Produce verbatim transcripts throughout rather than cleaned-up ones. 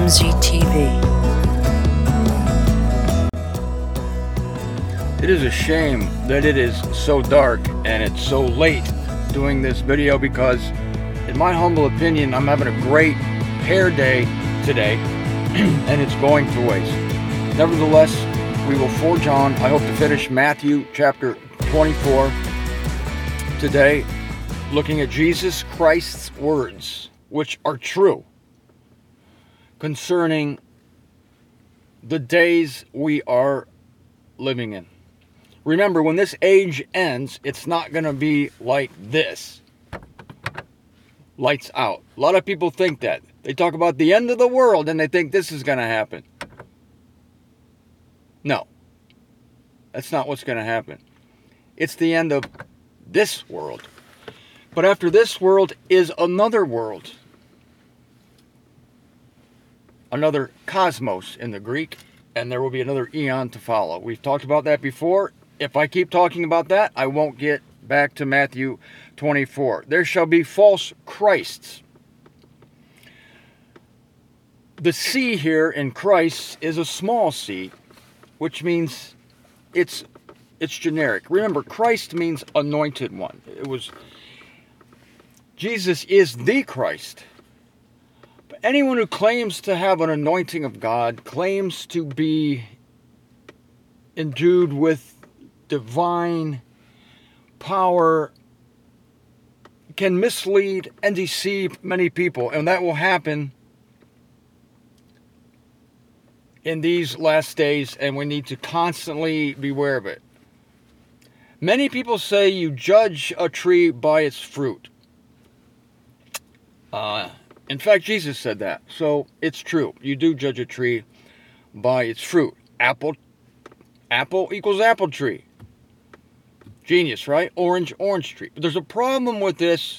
M Z T V. It is a shame that it is so dark and it's so late doing this video because, in my humble opinion, I'm having a great hair day today and it's going to waste. Nevertheless, we will forge on. I hope to finish Matthew chapter twenty-four today, looking at Jesus Christ's words, which are true, concerning the days we are living in. Remember, when this age ends, it's not going to be like this. Lights out. A lot of people think that. They talk about the end of the world and they think this is going to happen. No. That's not what's going to happen. It's the end of this world. But after this world is another world. Another cosmos in the Greek. And there will be another eon to follow. We've talked about that before. If I keep talking about that, I won't get back to Matthew twenty-four. There shall be false Christs. The C here in Christ is a small c, which means it's it's generic. Remember, Christ means anointed one. It was Jesus is the Christ. But anyone who claims to have an anointing of God, claims to be endued with divine power, can mislead and deceive many people, and that will happen in these last days, and we need to constantly beware of it. Many people say you judge a tree by its fruit. Uh, in fact, Jesus said that, so it's true. You do judge a tree by its fruit. Apple, apple equals apple tree. Genius, right? Orange, orange tree. But there's a problem with this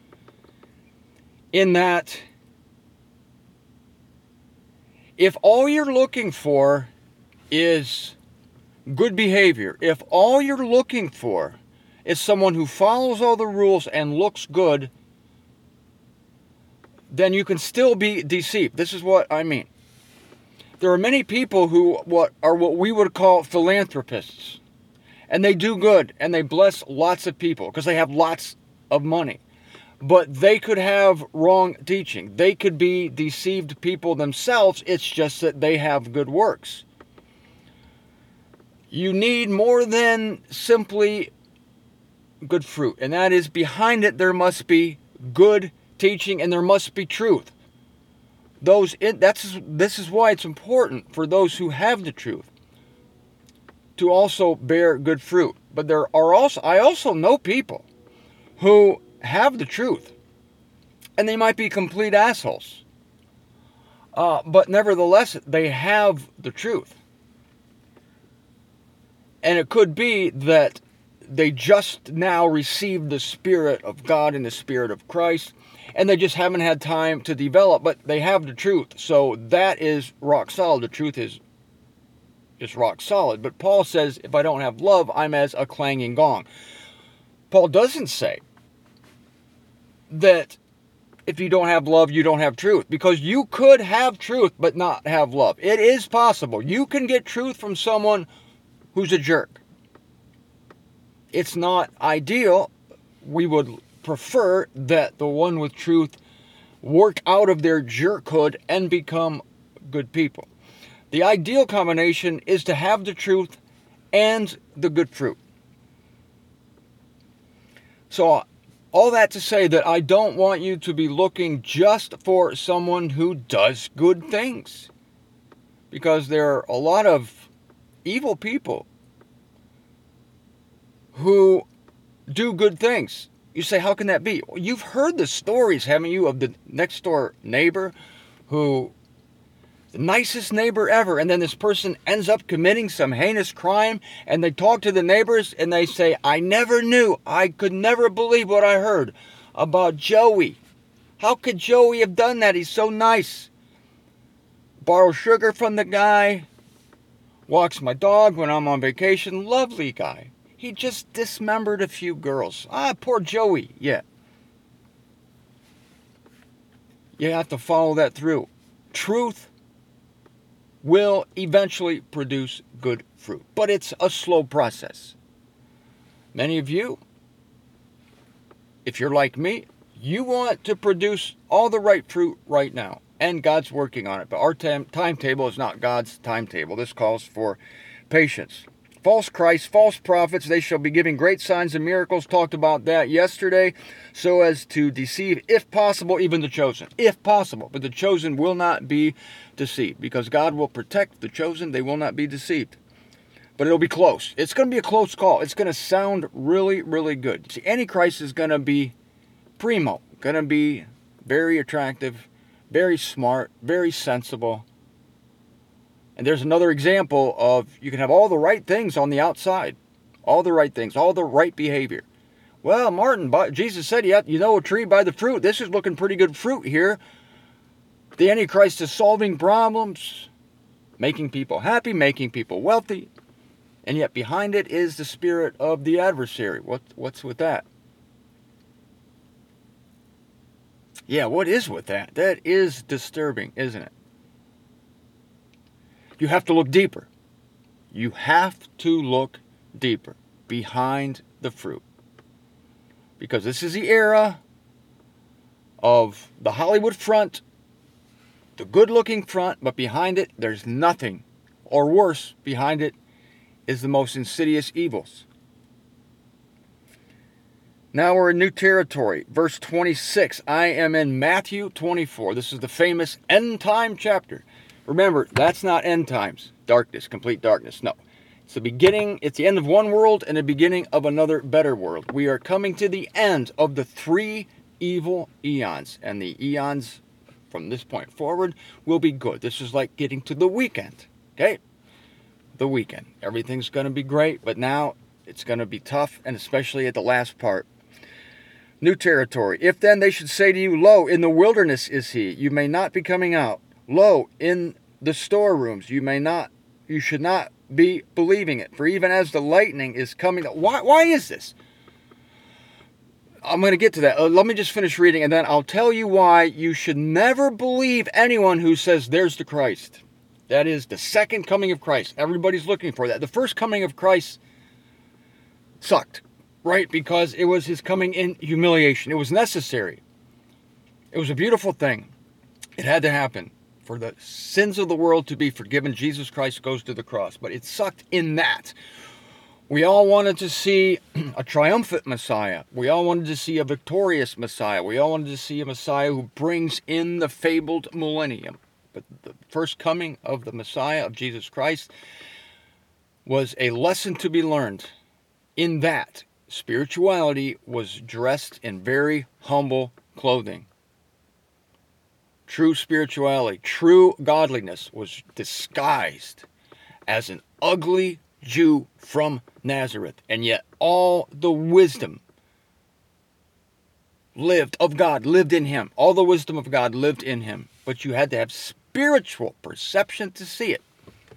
in that if all you're looking for is good behavior, if all you're looking for is someone who follows all the rules and looks good, then you can still be deceived. This is what I mean. There are many people who what are what we would call philanthropists. And they do good, and they bless lots of people because they have lots of money. But they could have wrong teaching. They could be deceived people themselves. It's just that they have good works. You need more than simply good fruit. And that is, behind it there must be good teaching and there must be truth. Those that's This is why it's important for those who have the truth to also bear good fruit. But there are also, I also know people who have the truth, and they might be complete assholes. Uh, but nevertheless, they have the truth. And it could be that they just now received the Spirit of God and the Spirit of Christ, and they just haven't had time to develop, but they have the truth. So that is rock solid. The truth is Just rock solid. But Paul says, if I don't have love, I'm as a clanging gong. Paul doesn't say that if you don't have love, you don't have truth. Because you could have truth but not have love. It is possible. You can get truth from someone who's a jerk. It's not ideal. We would prefer that the one with truth work out of their jerkhood and become good people. The ideal combination is to have the truth and the good fruit. So, all that to say that I don't want you to be looking just for someone who does good things. Because there are a lot of evil people who do good things. You say, how can that be? Well, you've heard the stories, haven't you, of the next door neighbor who... the nicest neighbor ever, and then this person ends up committing some heinous crime, and they talk to the neighbors and they say, I never knew, I could never believe what I heard about Joey. How could Joey have done that? He's so nice. Borrow sugar from the guy, walks my dog when I'm on vacation, lovely guy. He just dismembered a few girls. Ah, poor Joey. Yeah. You have to follow that through. Truth will eventually produce good fruit. But it's a slow process. Many of you, if you're like me, you want to produce all the right fruit right now. And God's working on it. But our time, timetable is not God's timetable. This calls for patience. False Christs, false prophets, they shall be giving great signs and miracles. Talked about that yesterday. So as to deceive, if possible, even the chosen. If possible. But the chosen will not be deceived. Because God will protect the chosen. They will not be deceived. But it'll be close. It's going to be a close call. It's going to sound really, really good. See, Antichrist is going to be primo. Going to be very attractive. Very smart, very sensible. And there's another example of you can have all the right things on the outside. All the right things, all the right behavior. Well, Martin, Jesus said you, you know a tree by the fruit. This is looking pretty good fruit here. The Antichrist is solving problems, making people happy, making people wealthy. And yet behind it is the spirit of the adversary. What, what's with that? Yeah, what is with that? That is disturbing, isn't it? You have to look deeper. You have to look deeper behind the fruit. Because this is the era of the Hollywood front, the good-looking front, but behind it, there's nothing. Or worse, behind it is the most insidious evils. Now we're in new territory. Verse twenty-six. I am in Matthew twenty-four. This is the famous end time chapter. Remember, that's not end times. Darkness, complete darkness. No. It's the beginning, it's the end of one world and the beginning of another better world. We are coming to the end of the three evil eons. And the eons from this point forward will be good. This is like getting to the weekend. Okay? The weekend. Everything's going to be great, but now it's going to be tough, and especially at the last part. New territory. If then they should say to you, lo, in the wilderness is he, you may not be coming out. Lo, in the storerooms, you may not, you should not be believing it. For even as the lightning is coming. Why, why is this? I'm going to get to that. Uh, let me just finish reading, and then I'll tell you why you should never believe anyone who says there's the Christ. That is the second coming of Christ. Everybody's looking for that. The first coming of Christ sucked. Right, because it was his coming in humiliation. It was necessary. It was a beautiful thing. It had to happen. For the sins of the world to be forgiven, Jesus Christ goes to the cross. But it sucked in that. We all wanted to see a triumphant Messiah. We all wanted to see a victorious Messiah. We all wanted to see a Messiah who brings in the fabled millennium. But the first coming of the Messiah, of Jesus Christ, was a lesson to be learned in that spirituality was dressed in very humble clothing. True spirituality, true godliness was disguised as an ugly Jew from Nazareth. And yet all the wisdom lived of God, lived in him. All the wisdom of God lived in him. But you had to have spiritual perception to see it.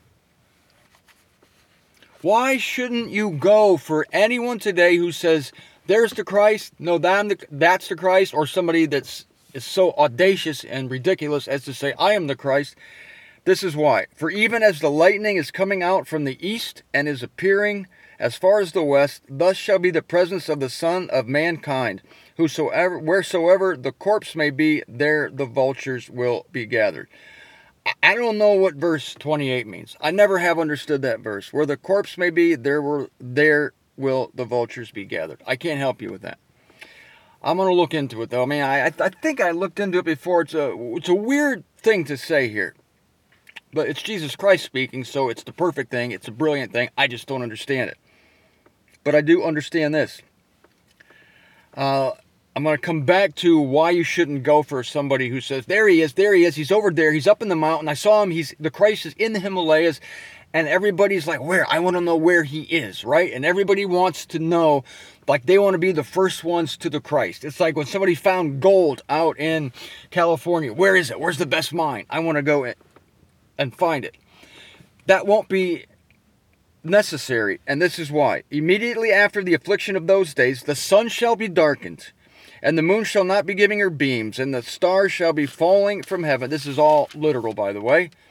Why shouldn't you go for anyone today who says, there's the Christ, no, that's the Christ, or somebody that's is so audacious and ridiculous as to say, I am the Christ? This is why. For even as the lightning is coming out from the east and is appearing as far as the west, thus shall be the presence of the Son of Mankind. Whosoever, wheresoever the corpse may be, there the vultures will be gathered. I don't know what verse twenty-eight means. I never have understood that verse. Where the corpse may be, there will, there will the vultures be gathered. I can't help you with that. I'm going to look into it, though. I mean, I, I think I looked into it before. It's a, it's a weird thing to say here. But it's Jesus Christ speaking, so it's the perfect thing. It's a brilliant thing. I just don't understand it. But I do understand this. Uh... I'm going to come back to why you shouldn't go for somebody who says, there he is, there he is, he's over there, he's up in the mountain, I saw him, he's the Christ is in the Himalayas, and everybody's like, where? I want to know where he is, right? And everybody wants to know, like they want to be the first ones to the Christ. It's like when somebody found gold out in California, where is it? Where's the best mine? I want to go and find it. That won't be necessary, and this is why. Immediately after the affliction of those days, the sun shall be darkened, and the moon shall not be giving her beams, and the stars shall be falling from heaven. This is all literal, by the way.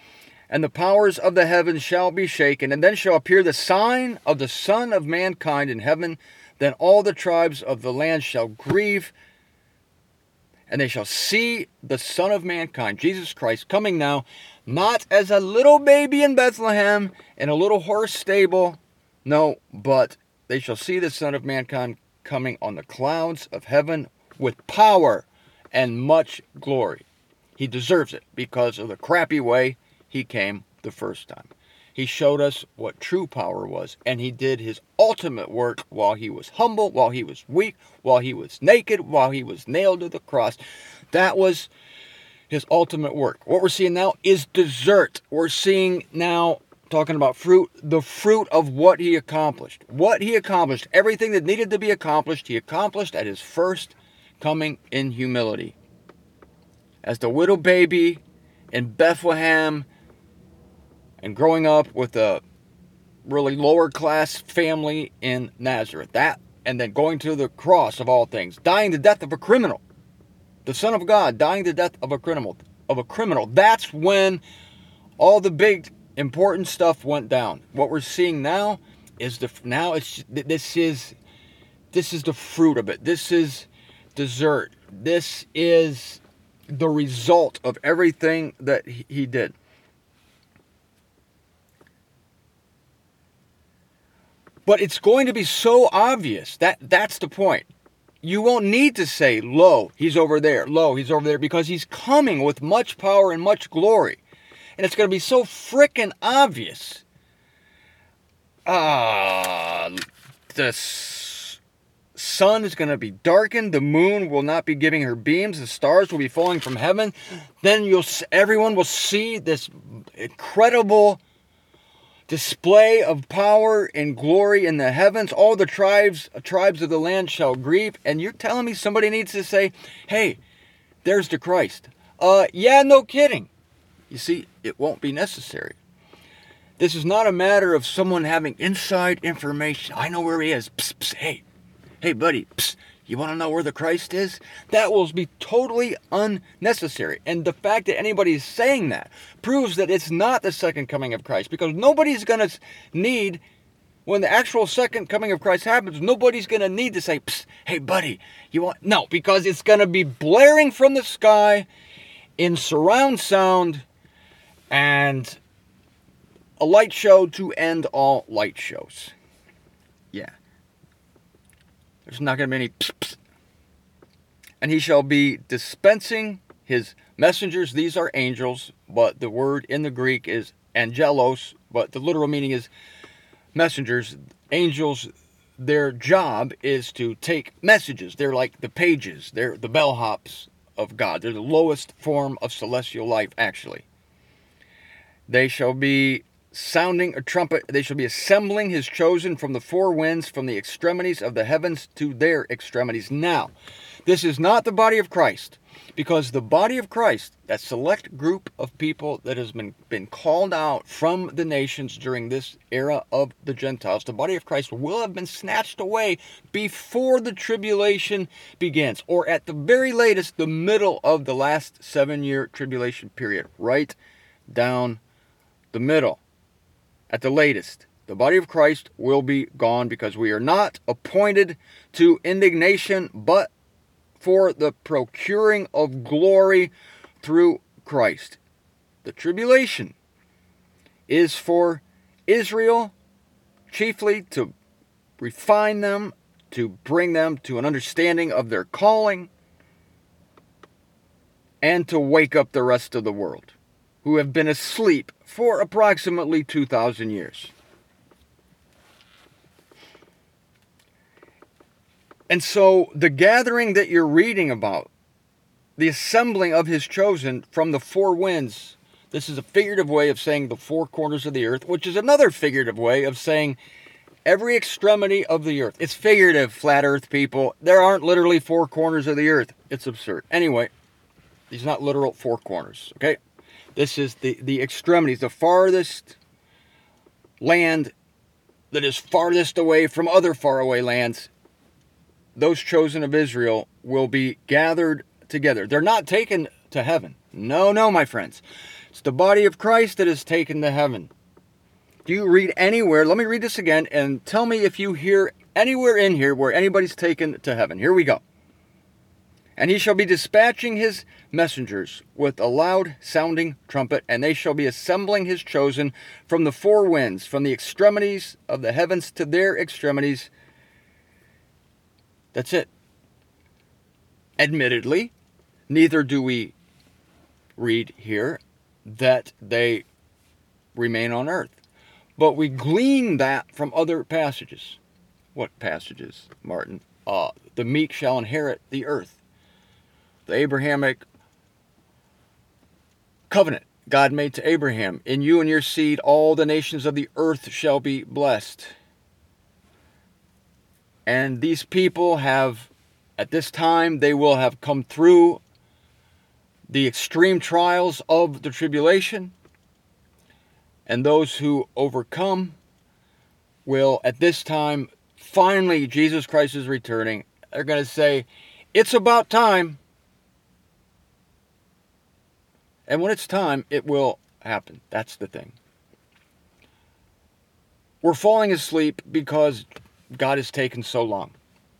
and the powers of the heavens shall be shaken, and then shall appear the sign of the Son of Mankind in heaven. Then all the tribes of the land shall grieve, and they shall see the Son of Mankind, Jesus Christ, coming now, not as a little baby in Bethlehem in a little horse stable, no, but they shall see the Son of Mankind coming on the clouds of heaven with power and much glory. He deserves it because of the crappy way he came the first time. He showed us what true power was, and he did his ultimate work while he was humble, while he was weak, while he was naked, while he was nailed to the cross. That was his ultimate work. What we're seeing now is dessert. We're seeing now, talking about fruit, the fruit of what he accomplished. What he accomplished, everything that needed to be accomplished, he accomplished at his first coming in humility. As the little baby in Bethlehem, and growing up with a really lower class family in Nazareth. That, and then going to the cross of all things, dying the death of a criminal. The Son of God dying the death of a criminal. Of a criminal. That's when all the big important stuff went down. What we're seeing now is the now it's this is this is the fruit of it. This is dessert. This is the result of everything that he did. But it's going to be so obvious. That that's the point. You won't need to say, lo, he's over there. Lo, he's over there. Because he's coming with much power and much glory. And it's going to be so frickin' obvious. Uh, the s- sun is going to be darkened. The moon will not be giving her beams. The stars will be falling from heaven. Then you'll everyone will see this incredible display of power and glory in the heavens. All the tribes tribes of the land shall grieve. And you're telling me somebody needs to say, hey, there's the Christ. Uh, yeah, no kidding. You see, it won't be necessary. This is not a matter of someone having inside information. I know where he is. Psst, psst, hey, hey, buddy, psst, you want to know where the Christ is? That will be totally unnecessary. And the fact that anybody is saying that proves that it's not the second coming of Christ. Because nobody's going to need, when the actual second coming of Christ happens, nobody's going to need to say, psst, hey, buddy, you want... No, because it's going to be blaring from the sky in surround sound and a light show to end all light shows. Yeah. There's not going to be any pss, pss. And he shall be dispensing his messengers. These are angels, but the word in the Greek is angelos, but the literal meaning is messengers. Angels, their job is to take messages. They're like the pages. They're the bellhops of God. They're the lowest form of celestial life, actually. They shall be sounding a trumpet. They shall be assembling his chosen from the four winds, from the extremities of the heavens to their extremities. Now, this is not the body of Christ, because the body of Christ, that select group of people that has been, been called out from the nations during this era of the Gentiles, the body of Christ will have been snatched away before the tribulation begins, or at the very latest, the middle of the last seven-year tribulation period, right down the middle. At the latest, the body of Christ will be gone, because we are not appointed to indignation, but for the procuring of glory through Christ. The tribulation is for Israel, chiefly to refine them, to bring them to an understanding of their calling, and to wake up the rest of the world, who have been asleep for approximately two thousand years. And so the gathering that you're reading about, the assembling of his chosen from the four winds, this is a figurative way of saying the four corners of the earth, which is another figurative way of saying every extremity of the earth. It's figurative, flat earth people. There aren't literally four corners of the earth. It's absurd. Anyway, these are not literal four corners, okay? This is the, the extremities, the farthest land that is farthest away from other faraway lands. Those chosen of Israel will be gathered together. They're not taken to heaven. No, no, my friends. It's the body of Christ that is taken to heaven. Do you read anywhere? Let me read this again and tell me if you hear anywhere in here where anybody's taken to heaven. Here we go. And he shall be dispatching his messengers with a loud sounding trumpet, and they shall be assembling his chosen from the four winds, from the extremities of the heavens to their extremities. That's it. Admittedly, neither do we read here that they remain on earth. But we glean that from other passages. What passages, Martin? Uh, the meek shall inherit the earth. The Abrahamic covenant God made to Abraham. In you and your seed, all the nations of the earth shall be blessed. And these people have, at this time, they will have come through the extreme trials of the tribulation. And those who overcome will, at this time, finally, Jesus Christ is returning. They're going to say, it's about time. And when it's time, it will happen. That's the thing. We're falling asleep because God has taken so long.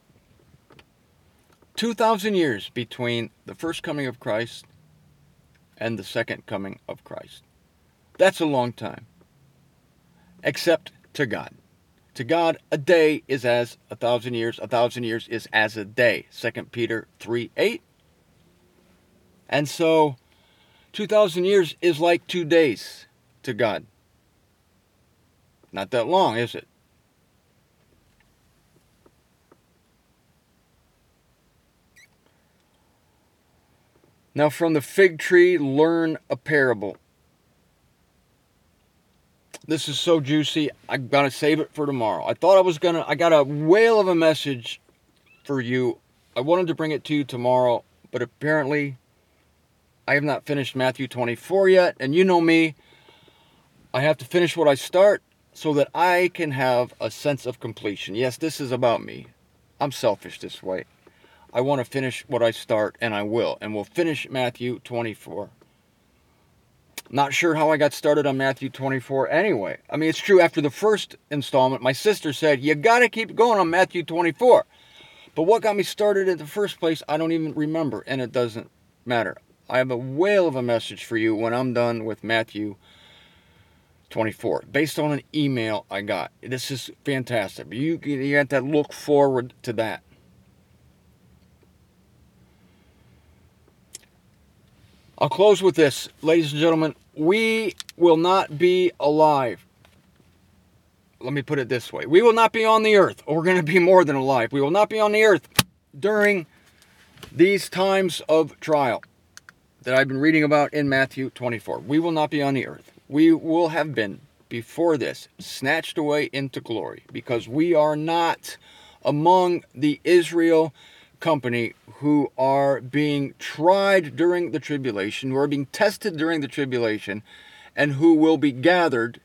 two thousand years between the first coming of Christ and the second coming of Christ. That's a long time. Except to God. To God, a day is as a thousand years. A thousand years is as a day. Second Peter three eight. And so, two thousand years is like two days to God. Not that long, is it? Now from the fig tree, learn a parable. This is so juicy, I'm going to save it for tomorrow. I thought I was going to, I got a whale of a message for you. I wanted to bring it to you tomorrow, but apparently I have not finished Matthew twenty-four yet. And you know me, I have to finish what I start so that I can have a sense of completion. Yes, this is about me. I'm selfish this way. I want to finish what I start, and I will. And we'll finish Matthew twenty-four. Not sure how I got started on Matthew twenty-four anyway. I mean, it's true, after the first installment, my sister said, you got to keep going on Matthew twenty-four. But what got me started in the first place, I don't even remember, and it doesn't matter. I have a whale of a message for you when I'm done with Matthew twenty-four, based on an email I got. This is fantastic. You, you have to look forward to that. I'll close with this, ladies and gentlemen. We will not be alive. Let me put it this way. We will not be on the earth, or we're going to be more than alive. We will not be on the earth during these times of trial that I've been reading about in Matthew twenty-four. We will not be on the earth. We will have been, before this, snatched away into glory, because we are not among the Israel company who are being tried during the tribulation, who are being tested during the tribulation, and who will be gathered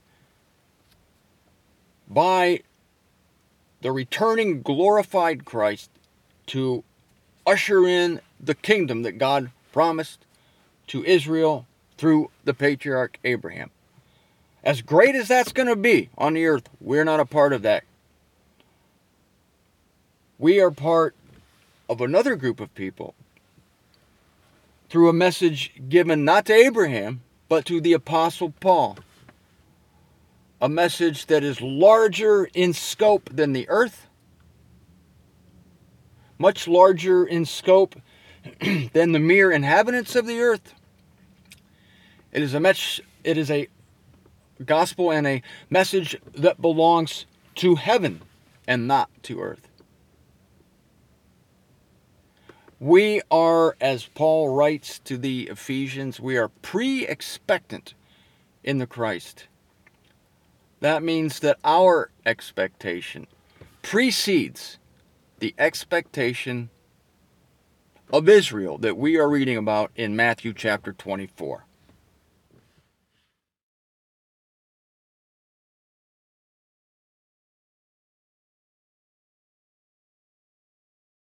by the returning glorified Christ to usher in the kingdom that God promised to Israel through the patriarch Abraham. As great as that's going to be on the earth, we're not a part of that. We are part of another group of people through a message given not to Abraham, but to the Apostle Paul. A message that is larger in scope than the earth, much larger in scope than the mere inhabitants of the earth. It is a much, it is a gospel and a message that belongs to heaven and not to earth. We are, as Paul writes to the Ephesians, we are pre-expectant in the Christ. That means that our expectation precedes the expectation of Israel that we are reading about in Matthew chapter twenty-four.